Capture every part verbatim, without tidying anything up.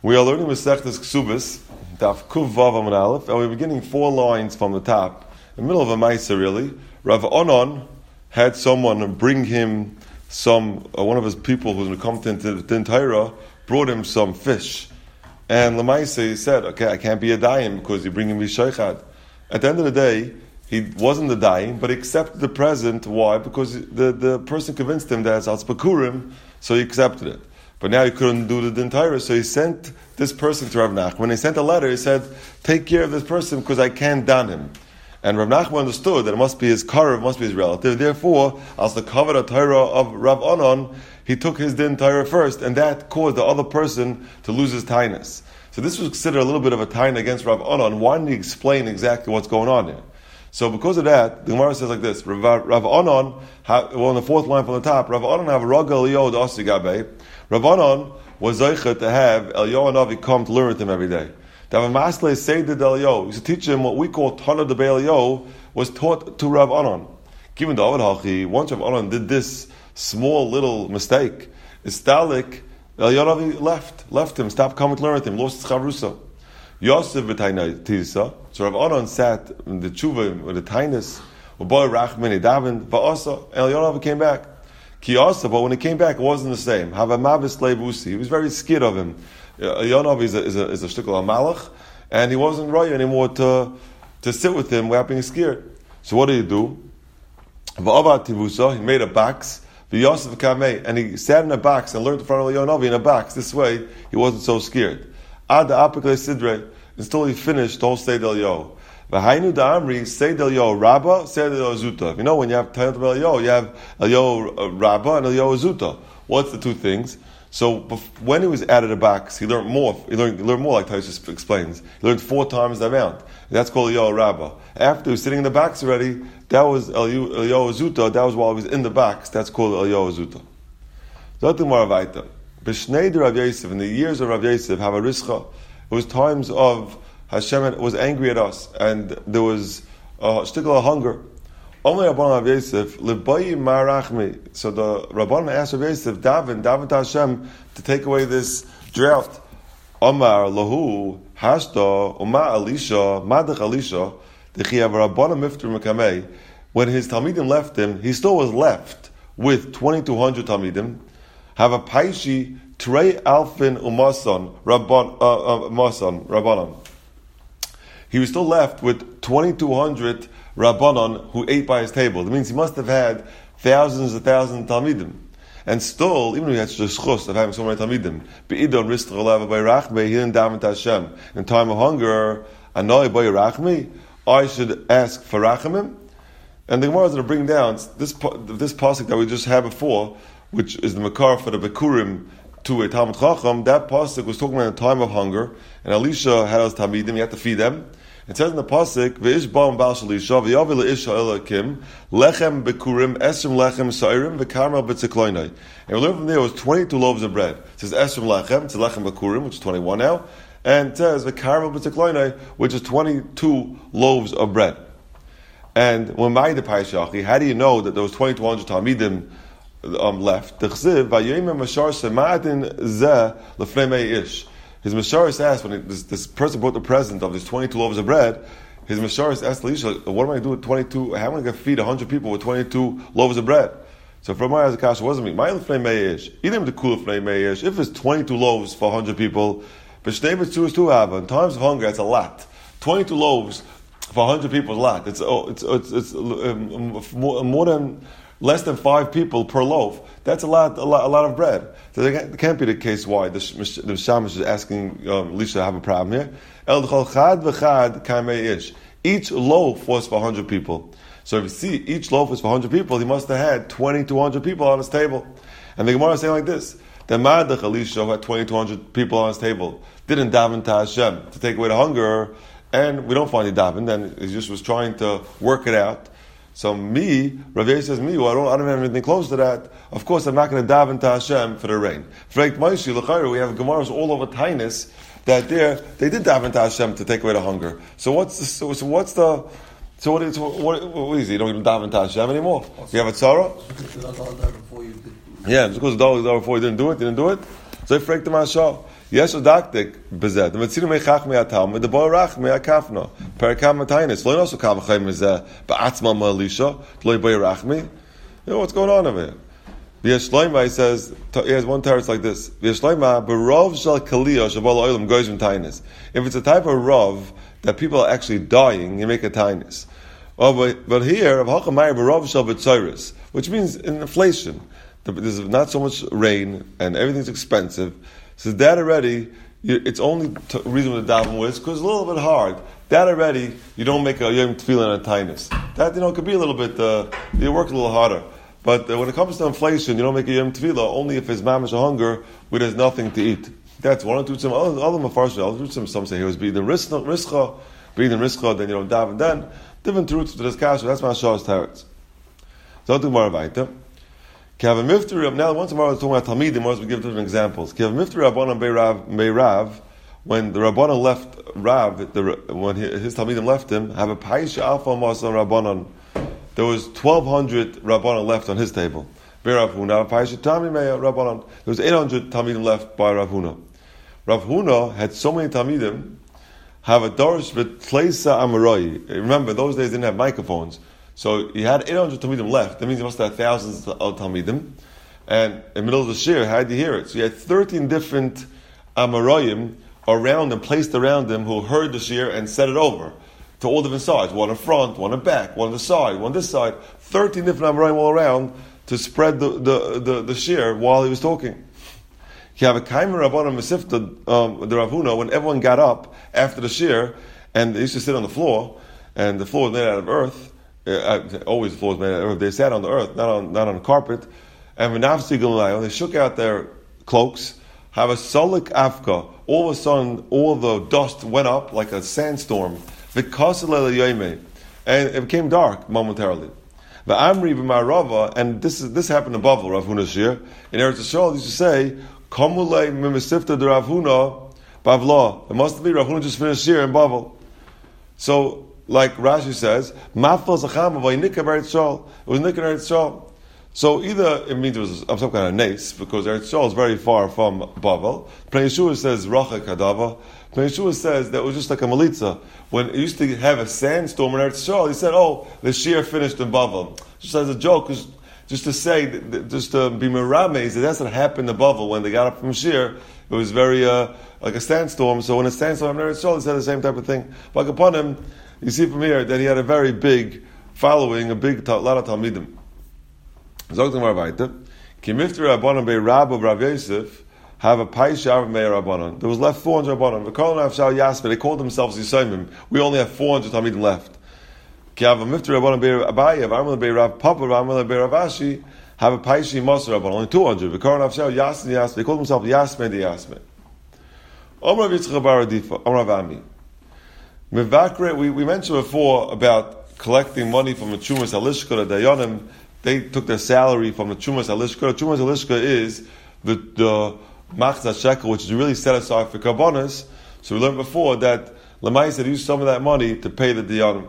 We are learning Masechtas Ksubis, Daf Kuv Vav Amud Aleph, and we're beginning four lines from the top, in the middle of a Maisa really. Rav Onan had someone bring him some, uh, one of his people who's going to come to the Din Torah, brought him some fish. And Lamaisa, he said, okay, I can't be a daim because you're bringing me shaychad. At the end of the day, he wasn't the daim, but he accepted the present. Why? Because the, the person convinced him that it's al spakurim, so he accepted it. But now he couldn't do the Din Torah, so he sent this person to Rav Nachman. When he sent a letter, he said, take care of this person because I can't don him. And Rav Nachman understood that it must be his karev, must be his relative. Therefore, as the kavod Torah of Rav Onan, he took his Din Torah first, and that caused the other person to lose his tainus. So this was considered a little bit of a taina against Rav Onan. Why didn't he explain exactly what's going on here? So because of that, the Gemara says like this, Rav, Rav Onan, well on the fourth line from the top, Rav Onan have Raga Eliyod Asigabe. Rav Onan was Zeicha to have Eliyahu Navi come to learn with him every day. Dav Masle Seydid Eliyahu, used to teach him what we call Tana de Eliyahu, was taught to Rav Onan. Given David Hachi, once Rav Onan did this small little mistake, Istalik, Eliyahu Navi left, left him, stopped coming to learn with him, lost his Chavrusa. Yosef v'tainai tisa. So Rav Onan sat in the tshuva with the tainus, boy Rachman David, va'asa, Eliyahu Navi came back. Kiyasa, but when he came back, it wasn't the same. Havamavis lebusi. He was very scared of him. Eliyahu Navi is a is a, is a shtikul malach, and he wasn't right anymore to to sit with him without being scared. So what did he do? Va'ava tivusa. He made a box. V'Yosef kamei, and he sat in a box and learned in front of Eliyahu Navi in a box. This way, he wasn't so scared. Ad apikle sidre, until he finished the whole Seyd Eliyahu. V'hainu da'amri Seyd Eliyahu Rabba, Seyd Eliyahu Zuta. You know when you have Tainat Eliyahu, you have Eliyahu Rabba and Eliyahu Zuta. What's the two things? So when he was added a box, he learned more. He learned, he learned more, like Taisus explains. He learned four times the amount. That's called Eliyahu Rabba. After he was sitting in the box already, that was Eliyahu, Eliyahu Zuta. That was while he was in the box. That's called Eliyahu Zuta. Zotim Maravaita. B'shnei de Rav Yosef, in the years of Rav Yosef, have a rischa. It was times of Hashem was angry at us, and there was a shtikal hunger. Only Rabban Rav Yosef, L'bayi marachmi. So the Rabban asked Rav Yosef, Daven, Daven to Hashem, to take away this drought. Omar lahu hashta uma alisha madach alisha dechiyav Rabban mifter mekamei. When his talmidim left him, he still was left with twenty-two hundred talmidim. Have a paishi trei alfin umason rabban uh, uh, mason rabbanon. He was still left with twenty-two hundred rabbanon who ate by his table. That means he must have had thousands and thousands of talmidim. And still, even though he had such a schus of having so many talmidim, be'idon ristach olav by rachme, he didn't daven to Hashem. In time of hunger, anoi by rachme, I should ask for rachamim. And the Gemara is going to bring down this this pasuk that we just had before, which is the makar for the bekurim to a Talmud Chacham. That pasuk was talking about a time of hunger, and Elisha had his talmidim. He had to feed them. It says in the pasuk, "V'ish ba'am bal shalisha v'yavi leisha elakim lechem bekurim esrim lechem sairim v'karmel b'tzikloinai." And we learn from there it was twenty-two loaves of bread. It says esrim lechem, it's lechem bekurim, which is twenty-one now, and it says v'karmel b'tzikloinai, which is twenty-two loaves of bread. And when Ma'id Paishachi, how do you know that there was twenty-two hundred talmidim Um, left? His Masharis asked, when it, this, this person brought the present of these twenty-two loaves of bread, his Masharis asked Elisha, what am I going to do with twenty-two, how am I going to feed one hundred people with twenty-two loaves of bread? So from my Azakash, wasn't me. My Lefnei Meish, even the Kul Lefnei Meish, if it's twenty-two loaves for one hundred people, but Shnei B'tzu is two hava, in times of hunger, it's a lot. twenty-two loaves for one hundred people is a lot. It's, oh, it's, it's, it's um, more, more than, less than five people per loaf. That's a lot, a lot, a lot of bread. So it can't be the case why the, the Shamish is asking um, Elisha to have a problem here. El chad v'chad kamei ish. Each loaf was for one hundred people. So if you see each loaf was for one hundred people, he must have had twenty-two hundred people on his table. And the Gemara is saying like this: the Madach Elisha, who had twenty-two hundred people on his table, didn't daven to Hashem to take away the hunger, and we don't find he daven. Then he just was trying to work it out. So me, Rav Yosef says, me, well, I don't, I don't have anything close to that. Of course, I'm not going to daven to Hashem for the rain. We have Gemaras all over Tainus that there they did daven to Hashem to take away the hunger. So what's the, so, so what's the so what is what, what, what is it? You don't even daven to Hashem anymore. You have a tzara. Yeah, because the dog before you didn't do it. You didn't do it. So I freaked him out. Yes, Odaktik bezed. The Metzina mechach me'atalmid, the boyrach me'akafna. Perikam matainis. Lo yinosu kavachem mezeh ba'atzma ma'alisha. Lo boyrach me. You know what's going on over here? The Yeshloima, he says, he has one teretz like this. The Yeshloima, berov shel kaliyah shabal oilam goyim tainis. If it's a type of rov that people are actually dying, you make a tainis. Oh, but, but here, which means inflation. There's not so much rain and everything's expensive. So that already, it's only t- reasonable to daven with because it's a little bit hard. That already, you don't make a yom tefillah and a tainus. That, you know, could be a little bit, uh, you work a little harder. But uh, when it comes to inflation, you don't make a yom tefillah only if it's mamish or hunger where there's nothing to eat. That's one or two. Some other mafarshim. Some some say he was being rischa, being rischa, then you don't daven. Then different roots to this kasha. That's my shah's teretz. So to more weiter. Kav mifteri. Now once tomorrow we're talking about talmidim. Once we give different examples. Kav mifteri rabbanon beirav beirav. When the rabbanon left Rav, the, when his talmidim left him, have a paisha alpha masan rabbanon. There was twelve hundred rabbanon left on his table. Beirav Huna paisha tami meya rabbanon. There was eight hundred talmidim left by Rav Huna. Rav Huna had so many talmidim. Have a dorish v'tleisa amaroi. Remember, those days didn't have microphones. So he had eight hundred talmidim left. That means he must have thousands of talmidim. And in the middle of the shir, how did you hear it? So he had thirteen different amaroyim around him, placed around him, who heard the shir and said it over to all different sides. One in front, one in back, one on the side, one this side. thirteen different amaroyim all around to spread the, the, the, the shir while he was talking. You have a kaimer rabbanon mesifta, um, the Rav Huna, when everyone got up after the shir, and they used to sit on the floor, and the floor was made out of earth. Uh, always the floor was made out of earth. They sat on the earth, not on not on carpet. And when they shook out their cloaks, have a solik afka. All of a sudden, all the dust went up like a sandstorm. And it became dark momentarily. The Amri b'Marava, and this is this happened in Bavel, Rav Huna's shir. In Eretz Yisrael, used to say, Kamulei mimisifta de Rav Huna bavla. It must be Rav Huna just finished shir in Bavel. So, like Rashi says, Mafal Zacham v'Yinika Eretz Yisrael. It was Nika Eretz Yisrael. So either it means it was some kind of nace, because Eretz Yisrael is very far from Bavel. Pnei Yeshua says Racha Kadava. Pnei Yeshua says that it was just like a malitza. When it used to have a sandstorm in Eretz Yisrael, he said, "Oh, the shir finished in Bavel." Just as a joke, just to say, just to be merames, that that's what happened in Bavel when they got up from shir. It was very uh, like a sandstorm. So when a sandstorm in Eretz Yisrael, he said the same type of thing. But upon him, you see from here that he had a very big following, a big a lot of talmidim. Zogt the Marvaita, Ki mifter Rabbanon be Rab of Rav Yosef have a paisha of Meir Rabbanon. There was left four hundred Rabbanon. The Karl and Avshal Yasper, they called themselves Yisayimim. We only have four hundred Talmidim left. Ki have a mifter Rabbanon be Abaye, of Armel be Rav Papa, of Armel be Rav Ashi, have a paisha Moser Rabbanon. Only two hundred. The Karl and Avshal Yasper, Yasper, they called themselves Yasmer de Yasmer. Omrav Yitzchak Bar Adifa, Omrav Ami. Mevakre, we, we mentioned before about collecting money from the Chumas Alishka, the Dayanim. They took their salary from the Chumas Alishka. Chumas Alishka is the, the Machzah Shekel, which is really set aside for Karbonas. So we learned before that Lamai said use some of that money to pay the Diyanim.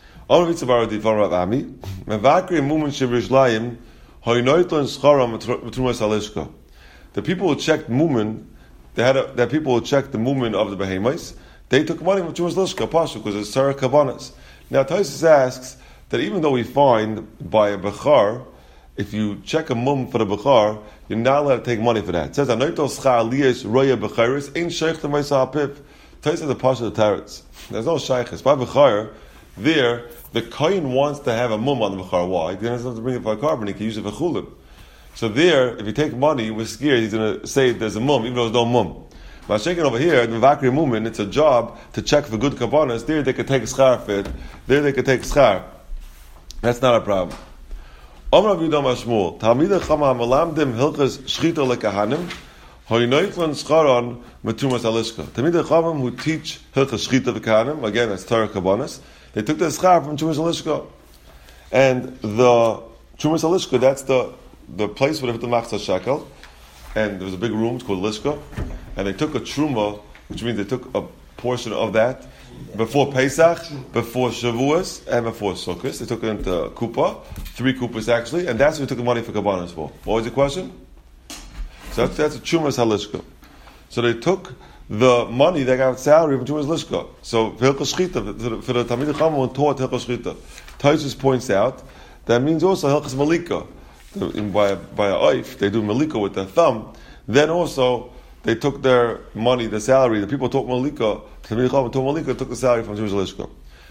The people who checked Mumin, they had a, that people who checked the Mumin of the Behemoths, they took money from Chumas Alishka, Pasha, because it's Sarah Karbonas. Now Taisus asks, that even though we find by a Bechar, if you check a mum for the Bechar, you're not allowed to take money for that. It says, Anoito schar liyas roya Becharis, ain't sheikh the Maisa HaPip. Tell you the Pasha of the Teretz. There's no sheikhs. By Bechar, there, the Kohen wants to have a mum on the Bechar. Why? He doesn't have to bring it for a carbon, he can use it for chulim. So there, if you take money, we're scared he's going to say there's a mum, even though there's no mum. But shaking over here, the Vakri Mumin, it's a job to check for good kabbanas. There they could take schar for it. There they could take schar. That's not a problem. Omrav Yudam Ashmul, Talmidei Chama Malamdim Hilchas Shchita LeKahanim, Hoynoitlan Scharon Metumas Alishka. Talmidei Chama who teach Hilchas Shchita LeKahanim, again that's Torah Kabbanas, they took the schar from Tumas Alishka. And the Tumas Alishka, that's the, the place where they put the Machzah Shekel, and there was a big room, it's called Lishka, and they took a Truma, which means they took a portion of that, before Pesach, before Shavuos, and before Sukkot. They took it into Kupa, three Kupas actually, and that's what we took the money for Kabbanas for. What was the question? So that's, that's a Chumas Halishka. So they took the money they got salary from Trumas Lishka. So for Hilchos Shchita, for the Talmidei Chacham who taught Hilchos Shchita, Taisus points out that means also Hilchos Malika. By by a oif, they do Malika with their thumb. Then also they took their money, the salary. The people taught Malika. Talmidei Chacham taught Malika, took the salary from Trumas Lishka.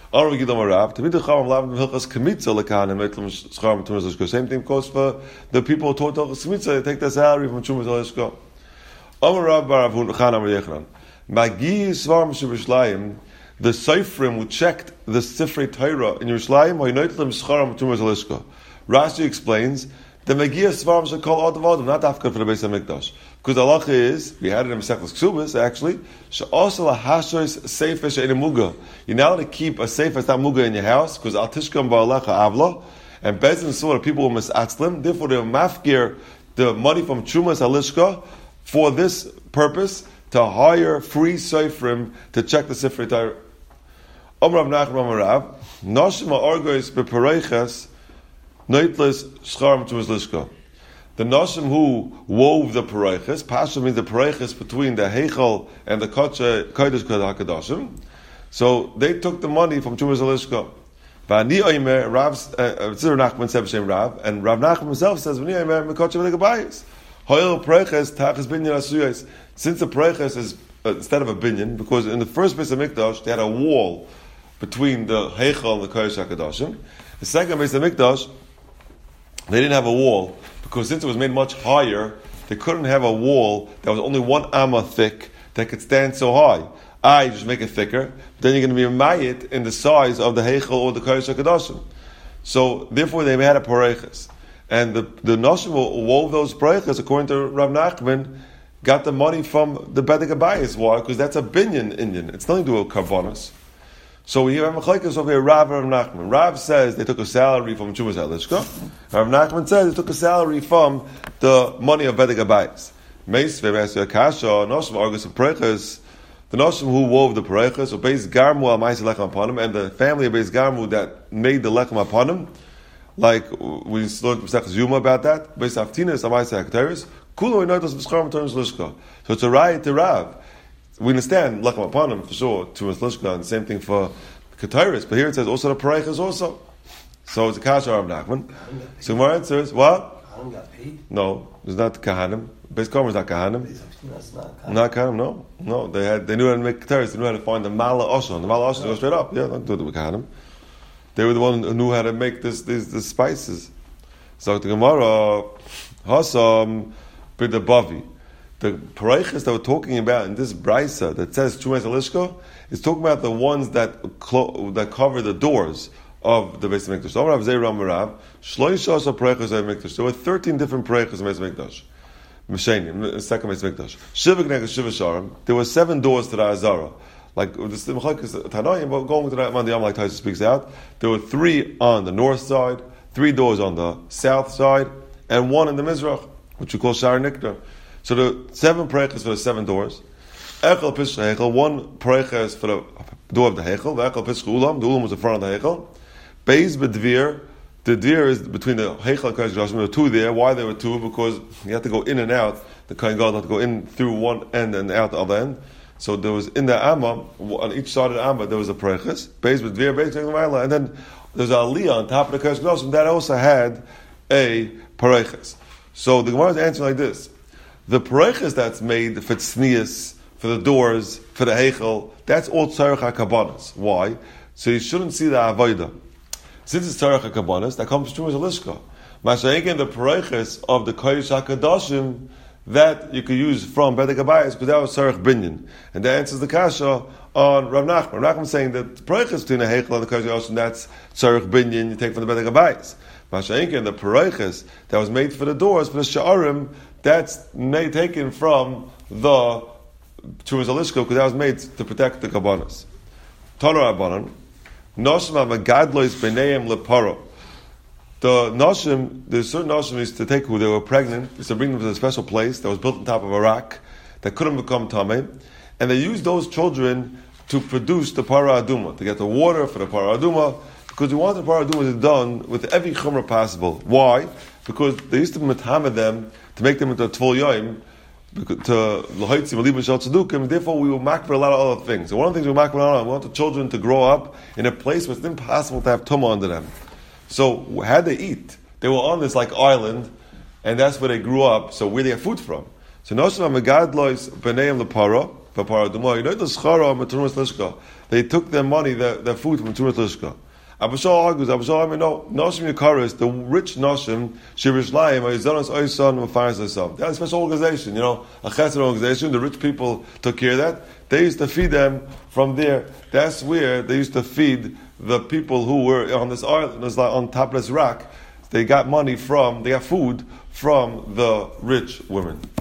Same thing goes for the people who taught Hilchos Kmitza. They take their salary from Trumas Lishka. The Seifrim who checked the Sifrei Torah in Yerushalayim, Rashi explains the Megia Svarim should call all the Vadim, not Afka for the Beis HaMikdash. Because the halacha is, we had it in Mesechus Ksubas actually, she'osel hashos sefer she'ein muga. You're not allowed to keep a sefer that's not muga in your house, because al tishkam ba'alecha avla, and Bezin saw that people were misatzlim, therefore they mafgir the money from Trumas Halishka for this purpose, to hire free seifrim to check the Sifrei Torah. Omrav Nachman Omarav, Noshim ha'orgois bepareiches noitles scharim Trumas Lishka. The Noshim who wove the pareiches, Pasha means the pareiches between the Heichal and the Kodesh HaKadoshim. So they took the money from Trumas Lishka. V'ani Omer, Rav Tzir Nachman said B'Shem Rav, and Rav Nachman himself says V'ani Omer Mekodesh HaKadoshim. Hoyel pareiches tachas binyan asuyos. Since the pareiches is uh, instead of a binyan, because in the first Beis HaMikdash they had a wall between the Heichal and the Kodesh HaKadoshim. The second Beis HaMikdash they didn't have a wall, because since it was made much higher, they couldn't have a wall that was only one amma thick that could stand so high. I just make it thicker, but then you're going to be a mayit in the size of the Heichel or the Kodesh HaKadoshim. So therefore they had a pareiches. And the, the Noshim who wove those pareiches, according to Rav Nachman, got the money from the Bedek Abayis. Why? Because that's a binyan Indian. It's nothing to do with karbonos. So we have a machlekes over here, Rav and Rav Nachman. Rav says they took a salary from Trumas Halishka. Rav Nachman says they took a salary from the money of Bedek Abayis. Meis ve'Meis Kasha Noshim Argus and Pareiches. The Noshim who wove the Pareiches, or Beis Garmu al Ma'aseh Lechem upon him, and the family of Beis Garmu that made the Lechem upon him, like we learned Mesechus Yuma about that. Beis Haftinas al Ma'aseh HaKateris. Kulo inotos b'schar Trumas Lishka. So it's a riot to Rav. We understand Lechem upon him for sure, Trumas Lishka, and the same thing for Kataris, but here it says also the Pareiches also. So it's a Kasha of Nachman. So my answer is what? Kahanim got paid? No, it's not Kahanim. Beis Karmel is not Kahanim. Not Kahanim, no. No, they had they knew how to make Kataris, they knew how to find the Mala Oshon. The Mala Oshon goes straight up. Yeah, don't do it with Kahanim. They were the one who knew how to make this these the spices. So the Gemara Hasam B'Dabavi. The pareiches that we're talking about in this brisa that says Trumas Halishka is talking about the ones that clo- that cover the doors of the Beis HaMikdash. So Rav Zeir Rav Shloisha pareiches Beis HaMikdash. There were thirteen different pareiches in Beis HaMikdash. Mesheni, second Beis HaMikdash. Shiva Gneg Shiva Sharim. There were seven doors to the Azara. Like the Machlekes Tanoim, but going to that Mandiyam like Taisa speaks out. There were three on the north side, three doors on the south side, and one in the Mizrach, which we call Shar Nikta. So the seven pareiches for the seven doors. Echel Pishcha Hechel, one pareiches for the door of the Hechel. Echel Pishcha Ulam, the Ulam was in front of the Hechel. Beis B'Dvir, the Dvir is between the Hechel and Kodesh HaKadoshim. There were two there. Why there were two? Because you had to go in and out. The Kohen Gadol had to go in through one end and out the other end. So there was in the Amma, on each side of the Amma, there was a pareiches. Beis B'Dvir, Beis B'Dvir, and then there's a Aliyah on top of the Kodesh HaKadoshim that also had a pareiches. So the Gemara is answering like this. The pareiches that's made for tznius, for the doors, for the heichel, that's all tzarech hakabanas. Why? So you shouldn't see the avodah. Since it's tzarech hakabanas, that comes to Trumas Halishka. Masha'inkin, the pareiches of the kodesh hakadoshim, that you could use from Bedek Abayis, because that was tzarech binyan. And that answers the kasha on Rav Nachman. Rav Nachman saying that the pareiches between the heichel and the kodesh hakadoshim, that's tzarech binyan, you take from the Bedek Abayis. Masha'inkin, the pareiches that was made for the doors, for the sha'arim, that's made, taken from the Trumas Halishka, because that was made to protect the kabbanas. Tana Rabbanan, Noshim HaMegadlois B'neiim Leparo. The Noshim, there's certain Noshim used to take who they were pregnant, used to bring them to a special place that was built on top of a rock that couldn't become Tameh, and they used those children to produce the Para Aduma, to get the water for the Para Aduma, because they wanted the Para Aduma to be done with every chumrah possible. Why? Because they used to metamed them to make them into a tvul yoim, to l'hoitzim alibin shel tzedukim. Therefore, we will mark for a lot of other things. And one of the things we mark for a lot of, we want the children to grow up in a place where it's impossible to have tumah under them. So, how they eat? They were on this like island, and that's where they grew up. So, where they have food from? So, Noshna megadlois b'neim lepara v'para dumah. You know the schara m'tumas lishka. They took their money, their, their food from tumas lishka. Abishal argues, Abishal, I mean, no, Noshim Yakaris, the rich Noshim, Shirishlayim, Aizanos Oisan, Mafaris Oisam. They had a special organization, you know, a chesed organization. The rich people took care of that. They used to feed them from there. That's where they used to feed the people who were on this island, like on top of this rock. They got money from, they got food from the rich women.